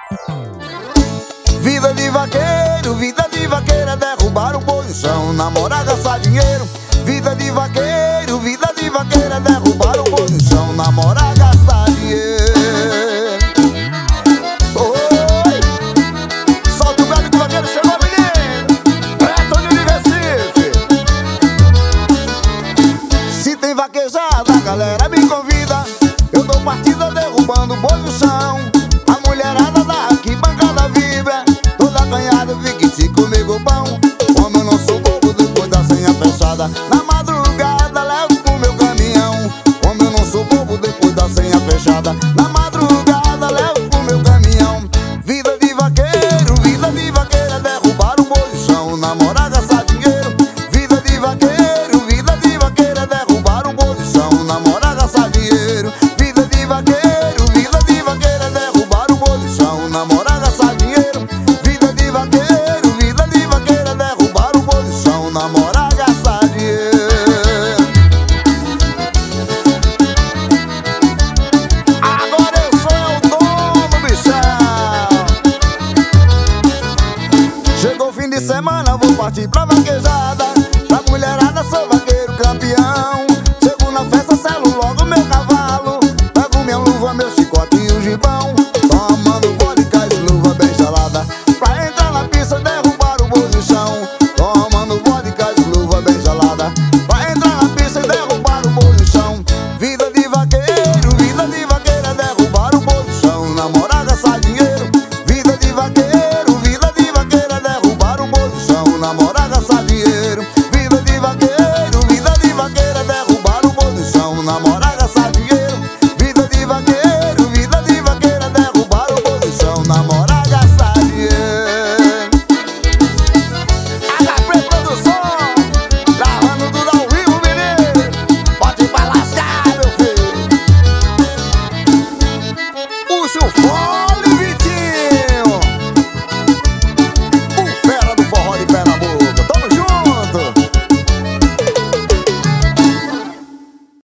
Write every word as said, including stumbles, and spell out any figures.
Vida de vaqueiro, vida de vaqueiro é derrubar o boi no chão, namorar, gastar dinheiro. Vida de vaqueiro, vida de vaqueiro é derrubar o boi no chão, namorar, gastar dinheiro. Oi! Solta o gado que o vaqueiro chegou, menino! É Toninho de Recife! Se tem vaquejada, a galera me convida. Eu dou partida derrubando o boi no chão. A mulherada da arquibancada vibra, toda acanhada fica se comigo pão. Como eu não sou bobo depois da senha fechada, na madrugada levo pro meu caminhão. Como eu não sou bobo depois da senha fechada, na madrugada levo pro meu caminhão. Vida de vaqueiro, vida de vaqueiro é derrubar o boi no chão, namorar, gastar dinheiro. Vida de vaqueiro, vida de vaqueiro é derrubar o boi no chão, namorar, gastar dinheiro. Vida de vaqueiro, vida de vaqueiro é derrubar o boi no chão, namorar, gastar dinheiro. Vida de vaqueiro, vida de vaqueiro é derrubar o boi no chão, namorar, gastar dinheiro. Agora eu sou o dono, bichão. Chegou o fim de semana, vou partir pra vaquejar.